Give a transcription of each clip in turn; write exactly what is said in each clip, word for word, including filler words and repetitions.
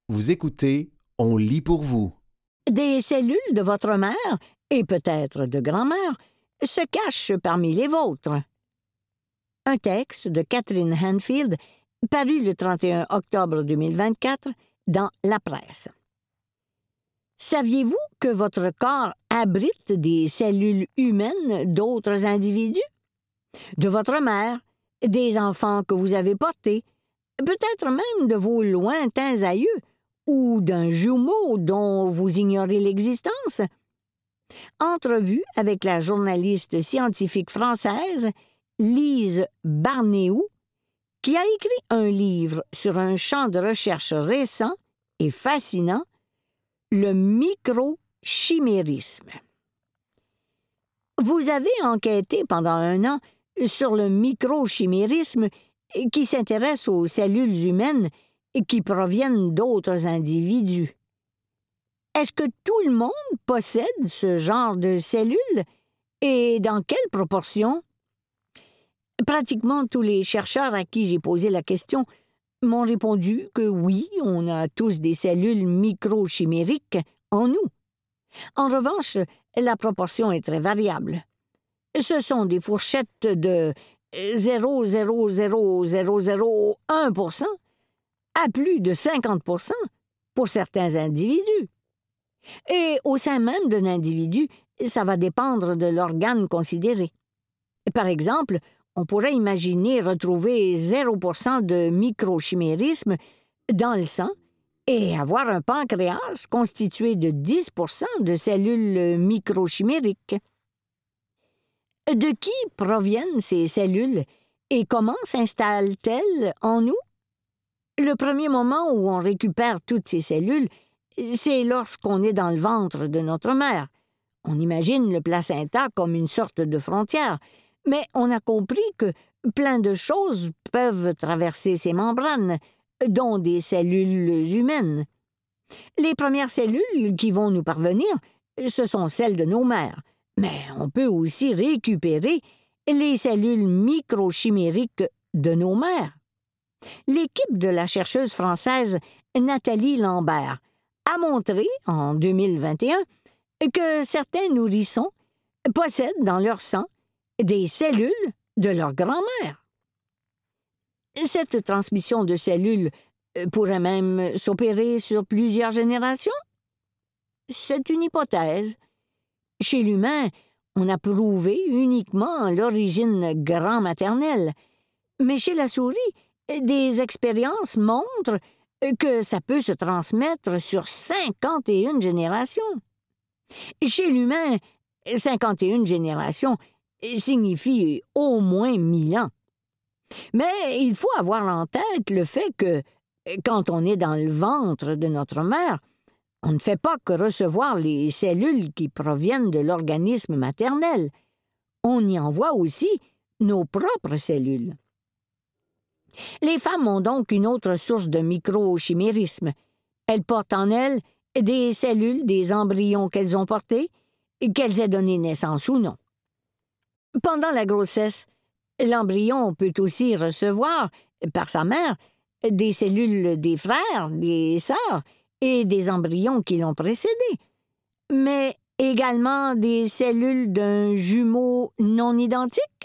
Vous écoutez, on lit pour vous. Des cellules de votre mère, et peut-être de grand-mère, se cachent parmi les vôtres. Un texte de Catherine Hanfield, paru le trente et un octobre deux mille vingt-quatre dans La Presse. Saviez-vous que votre corps abrite des cellules humaines d'autres individus? De votre mère, des enfants que vous avez portés, peut-être même de vos lointains aïeux, ou d'un jumeau dont vous ignorez l'existence. Entrevue avec la journaliste scientifique française Lise Barnéou, qui a écrit un livre sur un champ de recherche récent et fascinant, le microchimérisme. Vous avez enquêté pendant un an sur le microchimérisme qui s'intéresse aux cellules humaines qui proviennent d'autres individus. Est-ce que tout le monde possède ce genre de cellules et dans quelle proportion? Pratiquement tous les chercheurs à qui j'ai posé la question m'ont répondu que oui, on a tous des cellules microchimériques en nous. En revanche, la proportion est très variable. Ce sont des fourchettes de zéro virgule zéro zéro zéro zéro un pour cent à plus de cinquante pour cent pour certains individus. Et au sein même d'un individu, ça va dépendre de l'organe considéré. Par exemple, on pourrait imaginer retrouver zéro pour cent de microchimérisme dans le sang et avoir un pancréas constitué de dix pour cent de cellules microchimériques. De qui proviennent ces cellules et comment s'installent-elles en nous? Le premier moment où on récupère toutes ces cellules, c'est lorsqu'on est dans le ventre de notre mère. On imagine le placenta comme une sorte de frontière, mais on a compris que plein de choses peuvent traverser ces membranes, dont des cellules humaines. Les premières cellules qui vont nous parvenir, ce sont celles de nos mères, mais on peut aussi récupérer les cellules microchimériques de nos mères. L'équipe de la chercheuse française Nathalie Lambert a montré, en deux mille vingt et un, que certains nourrissons possèdent dans leur sang des cellules de leur grand-mère. Cette transmission de cellules pourrait même s'opérer sur plusieurs générations? C'est une hypothèse. Chez l'humain, on a prouvé uniquement l'origine grand-maternelle, mais chez la souris, des expériences montrent que ça peut se transmettre sur cinquante et une générations. Chez l'humain, cinquante et une générations signifie au moins mille ans. Mais il faut avoir en tête le fait que, quand on est dans le ventre de notre mère, on ne fait pas que recevoir les cellules qui proviennent de l'organisme maternel. On y envoie aussi nos propres cellules. Les femmes ont donc une autre source de microchimérisme. Elles portent en elles des cellules des embryons qu'elles ont portés, qu'elles aient donné naissance ou non. Pendant la grossesse, l'embryon peut aussi recevoir, par sa mère, des cellules des frères, des sœurs et des embryons qui l'ont précédé, mais également des cellules d'un jumeau non identique?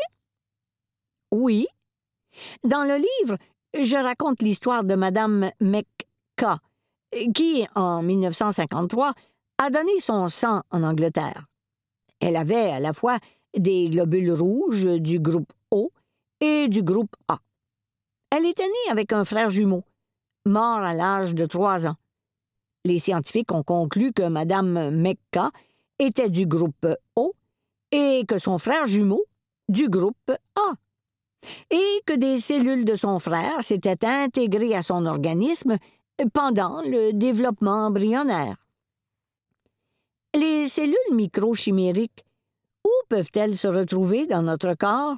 Oui. Dans le livre, je raconte l'histoire de Madame McCa, qui, en mille neuf cent cinquante-trois, a donné son sang en Angleterre. Elle avait à la fois des globules rouges du groupe O et du groupe A. Elle était née avec un frère jumeau, mort à l'âge de trois ans. Les scientifiques ont conclu que Madame McCa était du groupe O et que son frère jumeau du groupe A, et que des cellules de son frère s'étaient intégrées à son organisme pendant le développement embryonnaire. Les cellules microchimériques, où peuvent-elles se retrouver dans notre corps?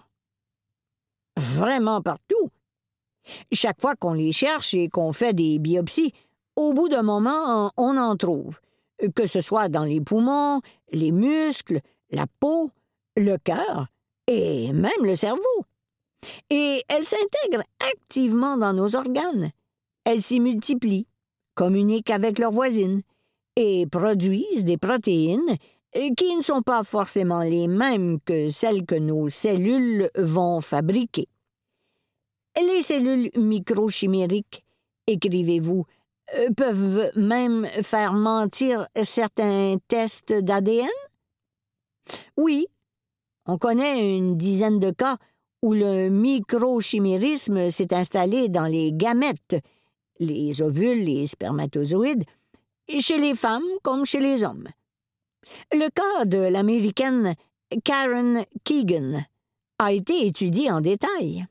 Vraiment partout. Chaque fois qu'on les cherche et qu'on fait des biopsies, au bout d'un moment, on en trouve, que ce soit dans les poumons, les muscles, la peau, le cœur et même le cerveau. Et elles s'intègrent activement dans nos organes. Elles s'y multiplient, communiquent avec leurs voisines et produisent des protéines qui ne sont pas forcément les mêmes que celles que nos cellules vont fabriquer. Les cellules microchimériques, écrivez-vous, peuvent même faire mentir certains tests d'A D N? Oui, on connaît une dizaine de cas où le microchimérisme s'est installé dans les gamètes, les ovules, les spermatozoïdes, chez les femmes comme chez les hommes. Le cas de l'Américaine Karen Keegan a été étudié en détail.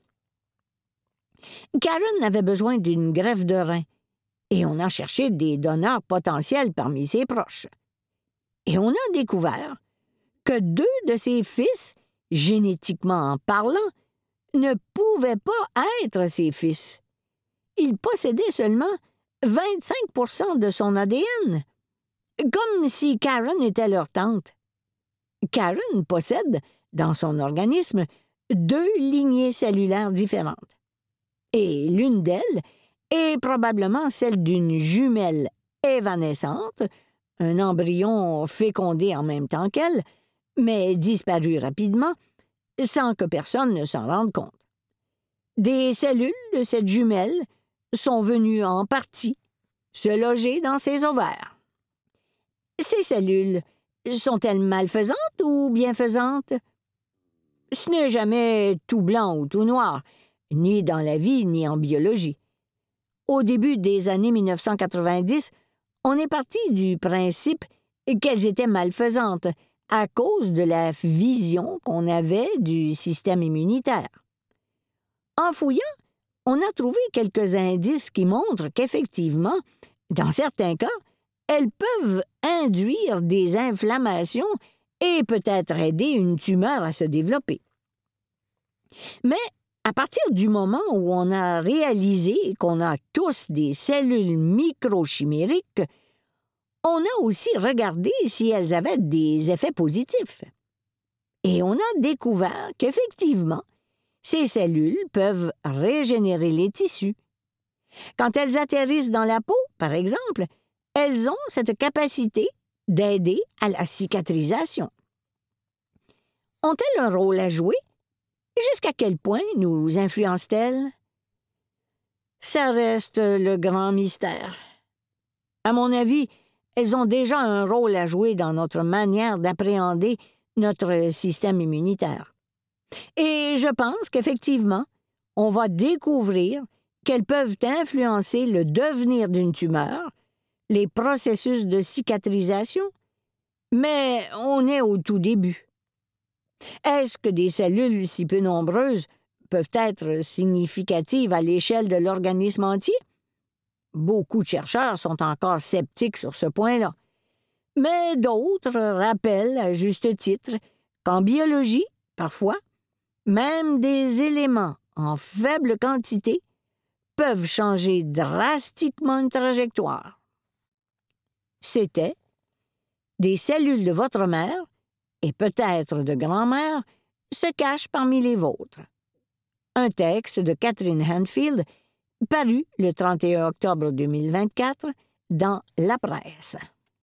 Karen avait besoin d'une greffe de rein et on a cherché des donneurs potentiels parmi ses proches. Et on a découvert que deux de ses fils, génétiquement parlant, ne pouvaient pas être ses fils. Ils possédaient seulement vingt-cinq pour cent de son A D N, comme si Karen était leur tante. Karen possède, dans son organisme, deux lignées cellulaires différentes. Et l'une d'elles est probablement celle d'une jumelle évanescente, un embryon fécondé en même temps qu'elle, mais disparu rapidement, sans que personne ne s'en rende compte. Des cellules de cette jumelle sont venues en partie se loger dans ses ovaires. Ces cellules sont-elles malfaisantes ou bienfaisantes? Ce n'est jamais tout blanc ou tout noir, ni dans la vie ni en biologie. Au début des années mille neuf cent quatre-vingt-dix, on est parti du principe qu'elles étaient malfaisantes à cause de la vision qu'on avait du système immunitaire. En fouillant, on a trouvé quelques indices qui montrent qu'effectivement, dans certains cas, elles peuvent induire des inflammations et peut-être aider une tumeur à se développer. Mais à partir du moment où on a réalisé qu'on a tous des cellules microchimériques, on a aussi regardé si elles avaient des effets positifs. Et on a découvert qu'effectivement, ces cellules peuvent régénérer les tissus. Quand elles atterrissent dans la peau, par exemple, elles ont cette capacité d'aider à la cicatrisation. Ont-elles un rôle à jouer? Jusqu'à quel point nous influencent-elles? Ça reste le grand mystère. À mon avis, elles ont déjà un rôle à jouer dans notre manière d'appréhender notre système immunitaire. Et je pense qu'effectivement, on va découvrir qu'elles peuvent influencer le devenir d'une tumeur, les processus de cicatrisation, mais on est au tout début. Est-ce que des cellules si peu nombreuses peuvent être significatives à l'échelle de l'organisme entier? Beaucoup de chercheurs sont encore sceptiques sur ce point-là. Mais d'autres rappellent, à juste titre, qu'en biologie, parfois, même des éléments en faible quantité peuvent changer drastiquement une trajectoire. C'était des cellules de votre mère et peut-être de grand-mère se cachent parmi les vôtres. Un texte de Catherine Hanfield paru le trente et un octobre deux mille vingt-quatre dans La Presse.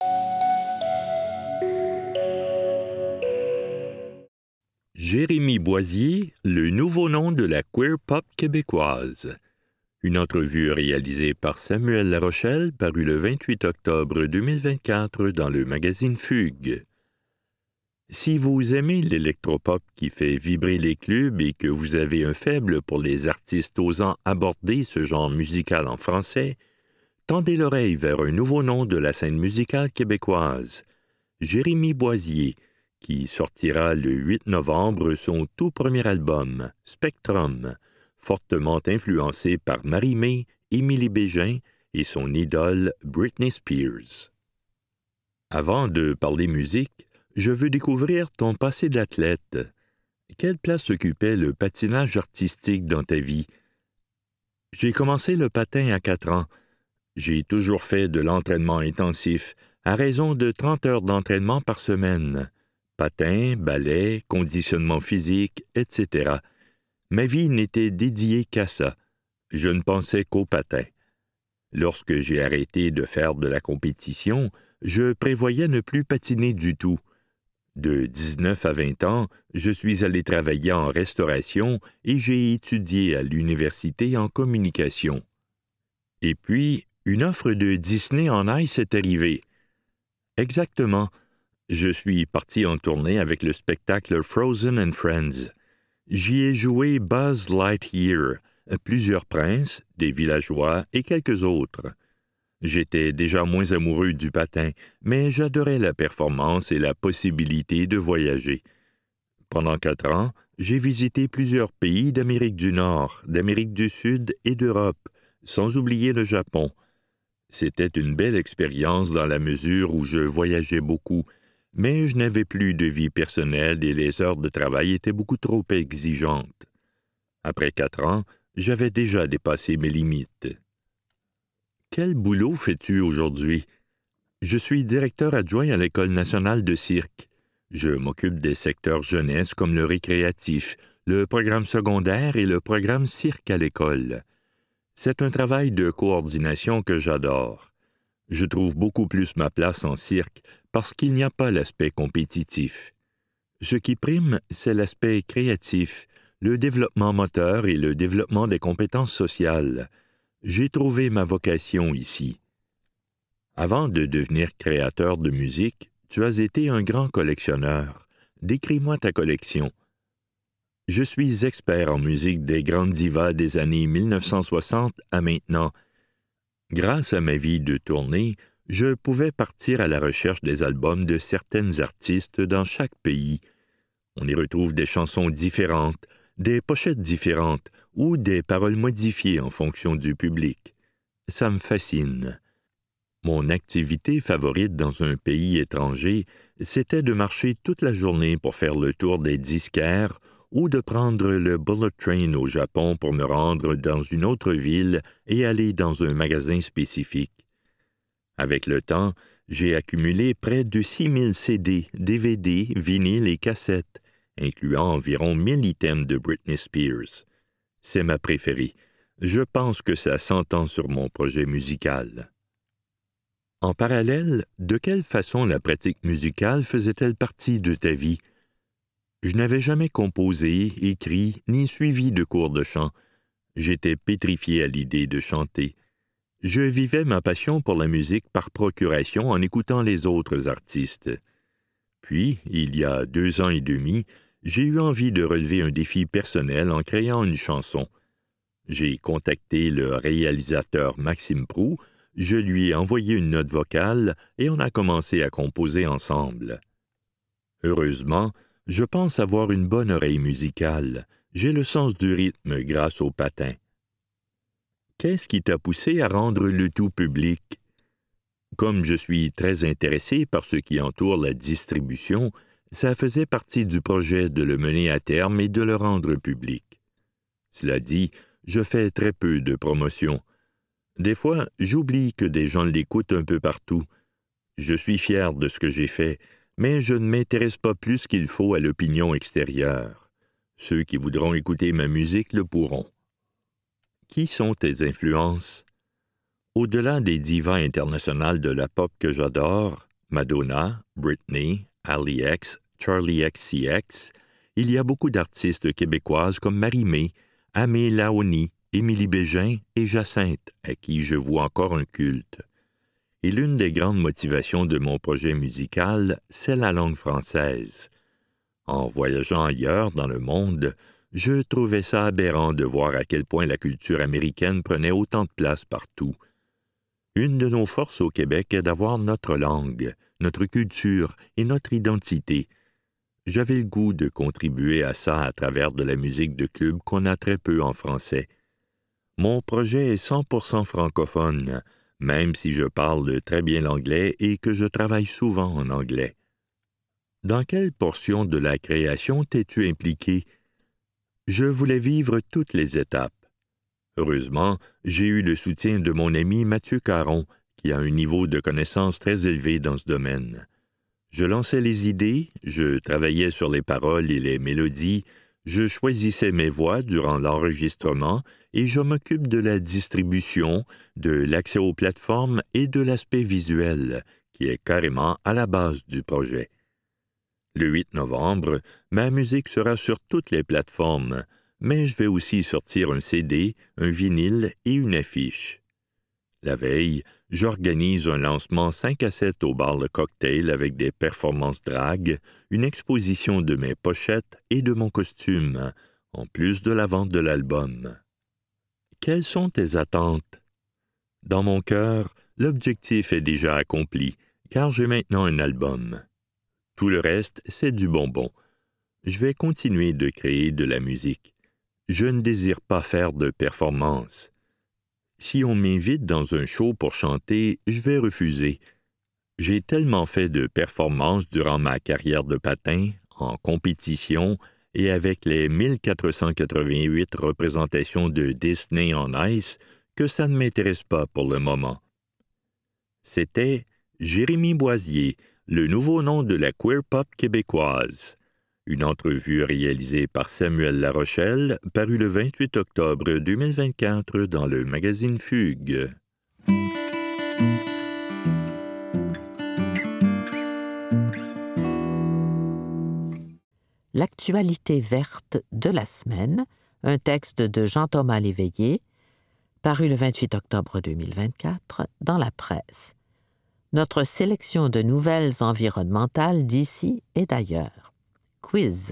Jérémie Boisier, le nouveau nom de la queer pop québécoise. Une entrevue réalisée par Samuel Larochelle parue le vingt-huit octobre deux mille vingt-quatre dans le magazine Fugue. Si vous aimez l'électropop qui fait vibrer les clubs et que vous avez un faible pour les artistes osant aborder ce genre musical en français, tendez l'oreille vers un nouveau nom de la scène musicale québécoise, Jérémie Boisier, qui sortira le huit novembre son tout premier album, Spectrum, fortement influencé par Marie-Mé, Émilie Bégin et son idole Britney Spears. Avant de parler musique, je veux découvrir ton passé d'athlète. Quelle place occupait le patinage artistique dans ta vie? J'ai commencé le patin à quatre ans. J'ai toujours fait de l'entraînement intensif, à raison de trente heures d'entraînement par semaine. Patin, ballet, conditionnement physique, et cetera. Ma vie n'était dédiée qu'à ça. Je ne pensais qu'au patin. Lorsque j'ai arrêté de faire de la compétition, je prévoyais ne plus patiner du tout. De dix-neuf à vingt ans, je suis allé travailler en restauration et j'ai étudié à l'université en communication. Et puis, une offre de Disney en Ice est arrivée. Exactement. Je suis parti en tournée avec le spectacle Frozen and Friends. J'y ai joué Buzz Lightyear, plusieurs princes, des villageois et quelques autres. J'étais déjà moins amoureux du patin, mais j'adorais la performance et la possibilité de voyager. Pendant quatre ans, j'ai visité plusieurs pays d'Amérique du Nord, d'Amérique du Sud et d'Europe, sans oublier le Japon. C'était une belle expérience dans la mesure où je voyageais beaucoup, mais je n'avais plus de vie personnelle et les heures de travail étaient beaucoup trop exigeantes. Après quatre ans, j'avais déjà dépassé mes limites. Quel boulot fais-tu aujourd'hui? Je suis directeur adjoint à l'École nationale de cirque. Je m'occupe des secteurs jeunesse comme le récréatif, le programme secondaire et le programme cirque à l'école. C'est un travail de coordination que j'adore. Je trouve beaucoup plus ma place en cirque parce qu'il n'y a pas l'aspect compétitif. Ce qui prime, c'est l'aspect créatif, le développement moteur et le développement des compétences sociales. J'ai trouvé ma vocation ici. Avant de devenir créateur de musique, tu as été un grand collectionneur. Décris-moi ta collection. Je suis expert en musique des grandes divas des années mille neuf cent soixante à maintenant. Grâce à ma vie de tournée, je pouvais partir à la recherche des albums de certaines artistes dans chaque pays. On y retrouve des chansons différentes, des pochettes différentes ou des paroles modifiées en fonction du public. Ça me fascine. Mon activité favorite dans un pays étranger, c'était de marcher toute la journée pour faire le tour des disquaires ou de prendre le Bullet Train au Japon pour me rendre dans une autre ville et aller dans un magasin spécifique. Avec le temps, j'ai accumulé près de six mille C D, D V D, vinyles et cassettes, incluant environ mille items de Britney Spears. C'est ma préférée. Je pense que ça s'entend sur mon projet musical. En parallèle, de quelle façon la pratique musicale faisait-elle partie de ta vie? Je n'avais jamais composé, écrit, ni suivi de cours de chant. J'étais pétrifié à l'idée de chanter. Je vivais ma passion pour la musique par procuration en écoutant les autres artistes. Puis, il y a deux ans et demi, j'ai eu envie de relever un défi personnel en créant une chanson. J'ai contacté le réalisateur Maxime Proulx, je lui ai envoyé une note vocale et on a commencé à composer ensemble. Heureusement, je pense avoir une bonne oreille musicale. J'ai le sens du rythme grâce au patin. Qu'est-ce qui t'a poussé à rendre le tout public? Comme je suis très intéressé par ce qui entoure la distribution, ça faisait partie du projet de le mener à terme et de le rendre public. Cela dit, je fais très peu de promotion. Des fois, j'oublie que des gens l'écoutent un peu partout. Je suis fier de ce que j'ai fait, mais je ne m'intéresse pas plus qu'il faut à l'opinion extérieure. Ceux qui voudront écouter ma musique le pourront. Qui sont tes influences? Au-delà des divas internationales de la pop que j'adore, Madonna, Britney, Ali X, Charlie X C X, il y a beaucoup d'artistes québécoises comme Marie-Mé, Amé Laoni, Émilie Bégin et Jacinthe, à qui je voue encore un culte. Et l'une des grandes motivations de mon projet musical, c'est la langue française. En voyageant ailleurs dans le monde, je trouvais ça aberrant de voir à quel point la culture américaine prenait autant de place partout. Une de nos forces au Québec est d'avoir notre langue, notre culture et notre identité. J'avais le goût de contribuer à ça à travers de la musique de club qu'on a très peu en français. Mon projet est cent pour cent francophone, même si je parle très bien l'anglais et que je travaille souvent en anglais. Dans quelle portion de la création t'es-tu impliqué? Je voulais vivre toutes les étapes. Heureusement, j'ai eu le soutien de mon ami Mathieu Caron, qui a un niveau de connaissance très élevé dans ce domaine. Je lançais les idées, je travaillais sur les paroles et les mélodies, Je choisissais mes voix durant l'enregistrement et je m'occupe de la distribution, de l'accès aux plateformes et de l'aspect visuel, qui est carrément à la base du projet. Le huit novembre, ma musique sera sur toutes les plateformes, mais je vais aussi sortir un C D, un vinyle et une affiche. La veille, j'organise un lancement cinq à sept au bar Le Cocktail avec des performances drag, une exposition de mes pochettes et de mon costume, en plus de la vente de l'album. Quelles sont tes attentes? Dans mon cœur, l'objectif est déjà accompli, car j'ai maintenant un album. Tout le reste, c'est du bonbon. Je vais continuer de créer de la musique. Je ne désire pas faire de performance. Si on m'invite dans un show pour chanter, je vais refuser. J'ai tellement fait de performances durant ma carrière de patin, en compétition et avec les mille quatre cent quatre-vingt-huit représentations de Disney on Ice que ça ne m'intéresse pas pour le moment. C'était Jérémy Boisier, le nouveau nom de la queer pop québécoise. Une entrevue réalisée par Samuel Larochelle, parue le vingt-huit octobre deux mille vingt-quatre dans le magazine Fugue. L'actualité verte de la semaine, un texte de Jean-Thomas Léveillé, paru le vingt-huit octobre deux mille vingt-quatre dans la presse. Notre sélection de nouvelles environnementales d'ici et d'ailleurs. Quiz.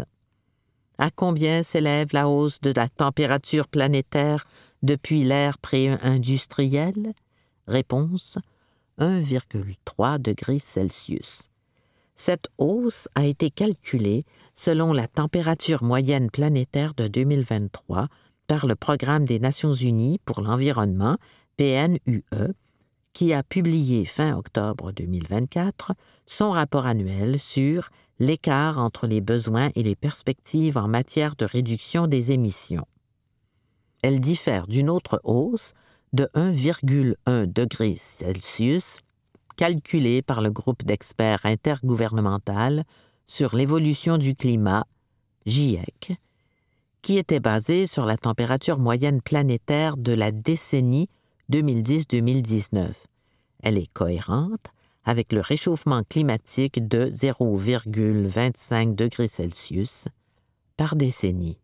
À combien s'élève la hausse de la température planétaire depuis l'ère pré-industrielle? Réponse, un virgule trois degrés Celsius. Cette hausse a été calculée selon la température moyenne planétaire de deux mille vingt-trois par le Programme des Nations unies pour l'environnement, P N U E, qui a publié fin octobre deux mille vingt-quatre son rapport annuel sur l'écart entre les besoins et les perspectives en matière de réduction des émissions. Elle diffère d'une autre hausse de un virgule un degré Celsius, calculée par le groupe d'experts intergouvernemental sur l'évolution du climat, GIEC, qui était basé sur la température moyenne planétaire de la décennie deux mille dix deux mille dix-neuf. Elle est cohérente avec le réchauffement climatique de zéro virgule vingt-cinq degrés Celsius par décennie.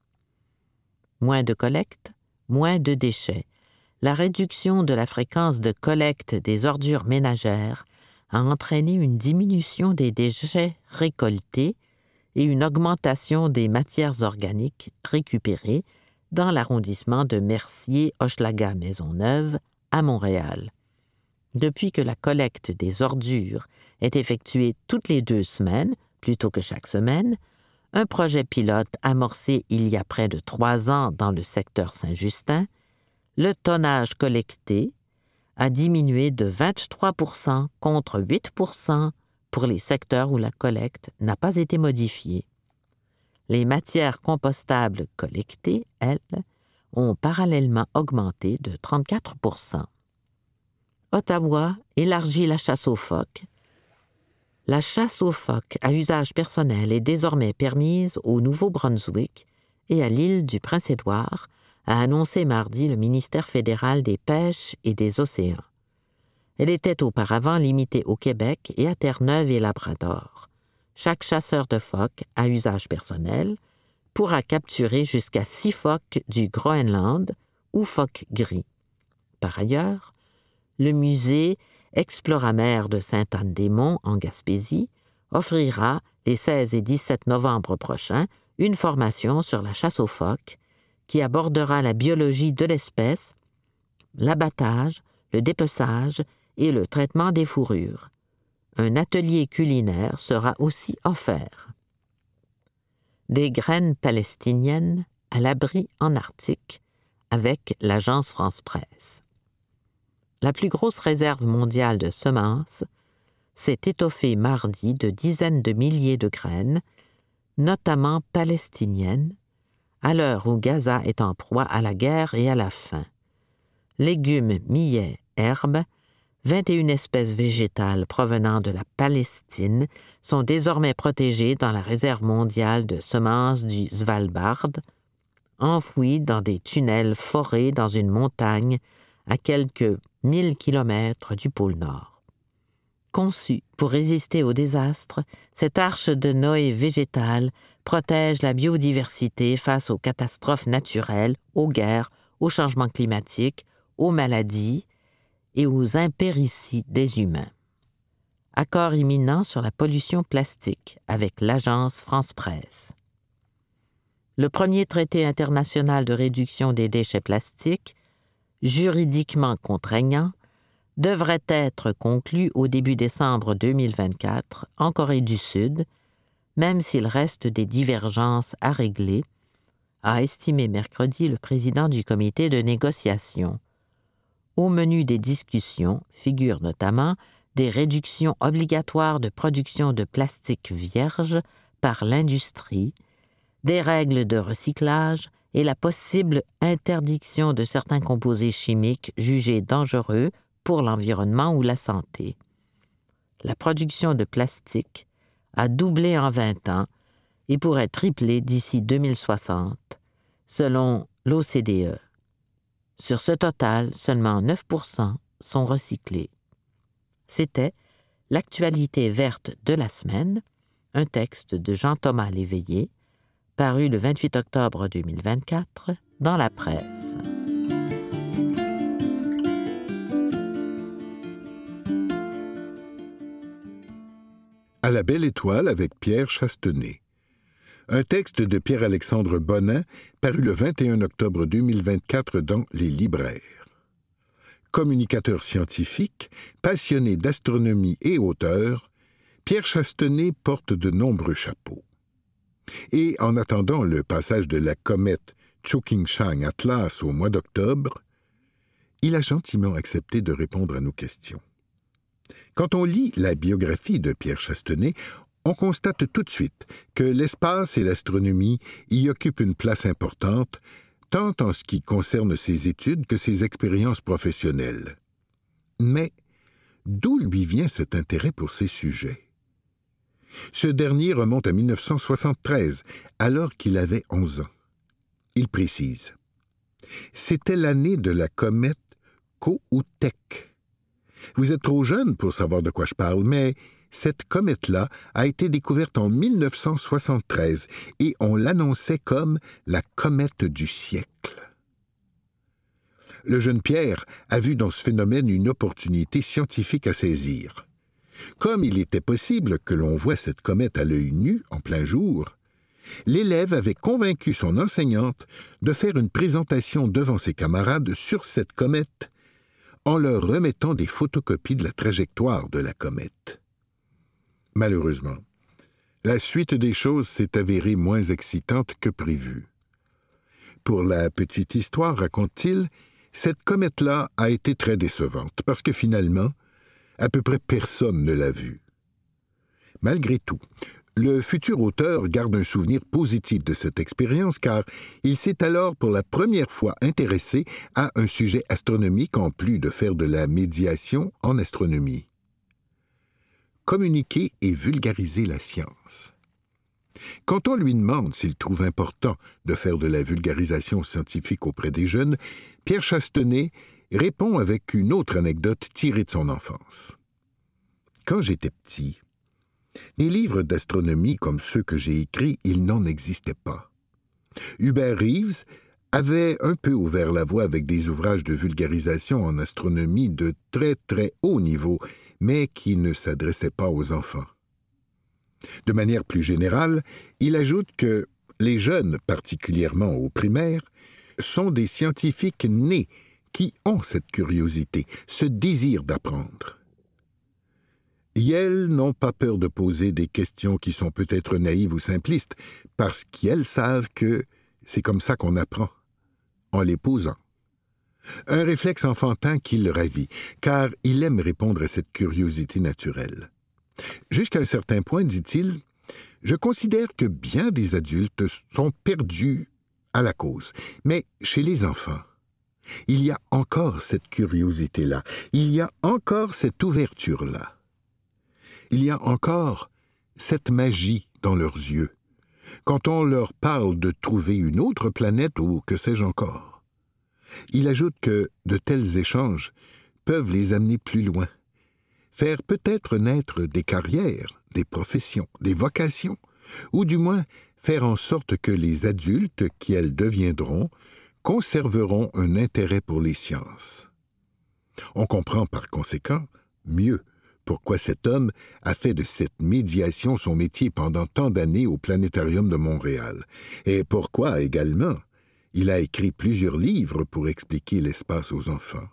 Moins de collecte, moins de déchets. La réduction de la fréquence de collecte des ordures ménagères a entraîné une diminution des déchets récoltés et une augmentation des matières organiques récupérées dans l'arrondissement de Mercier-Hochelaga-Maisonneuve à Montréal. Depuis que la collecte des ordures est effectuée toutes les deux semaines, plutôt que chaque semaine, un projet pilote amorcé il y a près de trois ans dans le secteur Saint-Justin, le tonnage collecté a diminué de vingt-trois pour cent contre huit pour cent pour les secteurs où la collecte n'a pas été modifiée. Les matières compostables collectées, elles, ont parallèlement augmenté de trente-quatre pour cent. Ottawa élargit la chasse aux phoques. La chasse aux phoques à usage personnel est désormais permise au Nouveau-Brunswick et à l'île du Prince-Édouard, a annoncé mardi le ministère fédéral des Pêches et des Océans. Elle était auparavant limitée au Québec et à Terre-Neuve et Labrador. Chaque chasseur de phoques à usage personnel pourra capturer jusqu'à six phoques du Groenland ou phoques gris. Par ailleurs, le musée Exploramer de Sainte-Anne-des-Monts, en Gaspésie, offrira les seize et dix-sept novembre prochains une formation sur la chasse aux phoques qui abordera la biologie de l'espèce, l'abattage, le dépeçage et le traitement des fourrures. Un atelier culinaire sera aussi offert. Des graines palestiniennes à l'abri en Arctique avec l'agence France-Presse. La plus grosse réserve mondiale de semences s'est étoffée mardi de dizaines de milliers de graines, notamment palestiniennes, à l'heure où Gaza est en proie à la guerre et à la faim. Légumes, millets, herbes vingt et une espèces végétales provenant de la Palestine sont désormais protégées dans la réserve mondiale de semences du Svalbard, enfouies dans des tunnels forés dans une montagne à quelques mille kilomètres du pôle Nord. Conçue pour résister aux désastres, cette arche de Noé végétale protège la biodiversité face aux catastrophes naturelles, aux guerres, aux changements climatiques, aux maladies et aux impérities des humains. Accord imminent sur la pollution plastique avec l'agence France Presse. Le premier traité international de réduction des déchets plastiques, juridiquement contraignant, devrait être conclu au début décembre deux mille vingt-quatre en Corée du Sud, même s'il reste des divergences à régler, a estimé mercredi le président du comité de négociation. Au menu des discussions figurent notamment des réductions obligatoires de production de plastique vierge par l'industrie, des règles de recyclage et la possible interdiction de certains composés chimiques jugés dangereux pour l'environnement ou la santé. La production de plastique a doublé en vingt ans et pourrait tripler d'ici deux mille soixante, selon l'O C D E. Sur ce total, seulement neuf pour cent sont recyclés. C'était l'actualité verte de la semaine, un texte de Jean-Thomas Léveillé, paru le vingt-huit octobre deux mille vingt-quatre dans la presse. À la belle étoile avec Pierre Chastenay. Un texte de Pierre-Alexandre Bonin, paru le vingt et un octobre deux mille vingt-quatre dans Les Libraires. Communicateur scientifique, passionné d'astronomie et auteur, Pierre Chastenay porte de nombreux chapeaux. Et en attendant le passage de la comète Chōkying-Chang Atlas au mois d'octobre, il a gentiment accepté de répondre à nos questions. Quand on lit la biographie de Pierre Chastenay, on constate tout de suite que l'espace et l'astronomie y occupent une place importante, tant en ce qui concerne ses études que ses expériences professionnelles. Mais d'où lui vient cet intérêt pour ces sujets? Ce dernier remonte à mille neuf cent soixante-treize, alors qu'il avait onze ans. Il précise « C'était l'année de la comète Kohoutek. Vous êtes trop jeune pour savoir de quoi je parle, mais cette comète-là a été découverte en mille neuf cent soixante-treize et on l'annonçait comme la comète du siècle. » Le jeune Pierre a vu dans ce phénomène une opportunité scientifique à saisir. Comme il était possible que l'on voie cette comète à l'œil nu, en plein jour, l'élève avait convaincu son enseignante de faire une présentation devant ses camarades sur cette comète en leur remettant des photocopies de la trajectoire de la comète. Malheureusement, la suite des choses s'est avérée moins excitante que prévu. Pour la petite histoire, raconte-t-il, cette comète-là a été très décevante parce que finalement, à peu près personne ne l'a vue. Malgré tout, le futur auteur garde un souvenir positif de cette expérience car il s'est alors pour la première fois intéressé à un sujet astronomique en plus de faire de la médiation en astronomie. Communiquer et vulgariser la science. Quand on lui demande s'il trouve important de faire de la vulgarisation scientifique auprès des jeunes, Pierre Chastenay répond avec une autre anecdote tirée de son enfance. Quand j'étais petit, des livres d'astronomie comme ceux que j'ai écrits, il n'en existait pas. Hubert Reeves avait un peu ouvert la voie avec des ouvrages de vulgarisation en astronomie de très très haut niveau, mais qui ne s'adressaient pas aux enfants. De manière plus générale, il ajoute que les jeunes, particulièrement au primaire, sont des scientifiques nés qui ont cette curiosité, ce désir d'apprendre. Elles n'ont pas peur de poser des questions qui sont peut-être naïves ou simplistes, parce qu'elles savent que c'est comme ça qu'on apprend, en les posant. Un réflexe enfantin qui le ravit, car il aime répondre à cette curiosité naturelle. Jusqu'à un certain point, dit-il, je considère que bien des adultes sont perdus à la cause, mais chez les enfants, Il y a encore cette curiosité-là, il y a encore cette ouverture-là. Il y a encore cette magie dans leurs yeux, quand on leur parle de trouver une autre planète ou que sais-je encore. Il ajoute que de tels échanges peuvent les amener plus loin, faire peut-être naître des carrières, des professions, des vocations, ou du moins faire en sorte que les adultes qui elles deviendront conserveront un intérêt pour les sciences. On comprend par conséquent mieux pourquoi cet homme a fait de cette médiation son métier pendant tant d'années au Planétarium de Montréal, et pourquoi également il a écrit plusieurs livres pour expliquer l'espace aux enfants.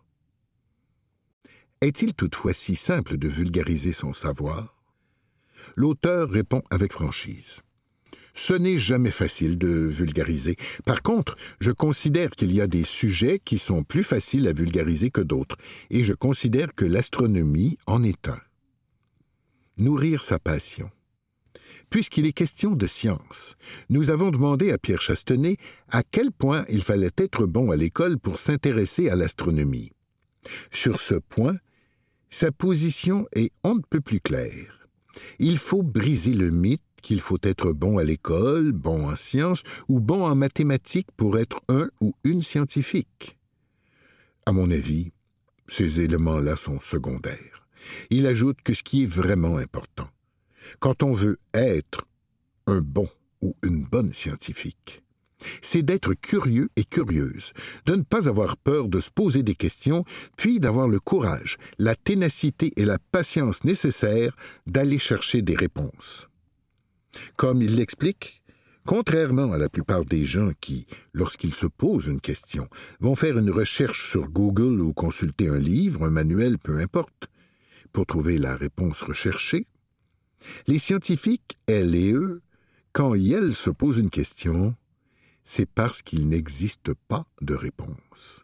Est-il toutefois si simple de vulgariser son savoir? L'auteur répond avec franchise. Ce n'est jamais facile de vulgariser. Par contre, je considère qu'il y a des sujets qui sont plus faciles à vulgariser que d'autres, et je considère que l'astronomie en est un. Nourrir sa passion. Puisqu'il est question de science, nous avons demandé à Pierre Chastenay à quel point il fallait être bon à l'école pour s'intéresser à l'astronomie. Sur ce point, sa position est on ne peut plus claire. Il faut briser le mythe qu'il faut être bon à l'école, bon en sciences ou bon en mathématiques pour être un ou une scientifique. À mon avis, ces éléments-là sont secondaires. Il ajoute que ce qui est vraiment important, quand on veut être un bon ou une bonne scientifique, c'est d'être curieux et curieuse, de ne pas avoir peur de se poser des questions, puis d'avoir le courage, la ténacité et la patience nécessaires d'aller chercher des réponses. Comme il l'explique, contrairement à la plupart des gens qui, lorsqu'ils se posent une question, vont faire une recherche sur Google ou consulter un livre, un manuel, peu importe, pour trouver la réponse recherchée, les scientifiques, elles et eux, quand elles se posent une question, c'est parce qu'il n'existe pas de réponse.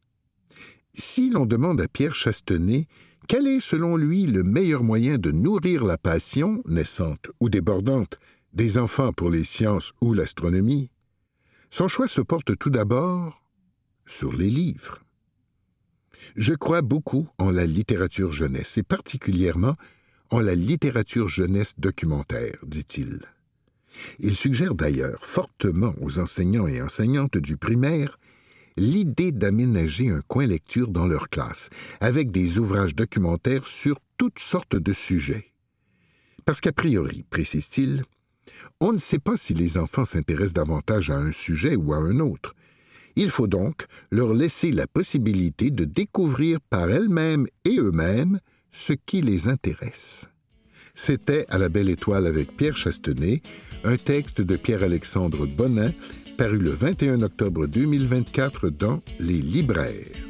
Si l'on demande à Pierre Chastenay quel est, selon lui, le meilleur moyen de nourrir la passion, naissante ou débordante, des enfants pour les sciences ou l'astronomie, son choix se porte tout d'abord sur les livres. Je crois beaucoup en la littérature jeunesse, et particulièrement en la littérature jeunesse documentaire, dit-il. Il suggère d'ailleurs fortement aux enseignants et enseignantes du primaire l'idée d'aménager un coin lecture dans leur classe, avec des ouvrages documentaires sur toutes sortes de sujets. Parce qu'a priori, précise-t-il, on ne sait pas si les enfants s'intéressent davantage à un sujet ou à un autre. Il faut donc leur laisser la possibilité de découvrir par elles-mêmes et eux-mêmes ce qui les intéresse. C'était À la belle étoile avec Pierre Chastenay, un texte de Pierre-Alexandre Bonin, paru le vingt et un octobre deux mille vingt-quatre dans Les Libraires.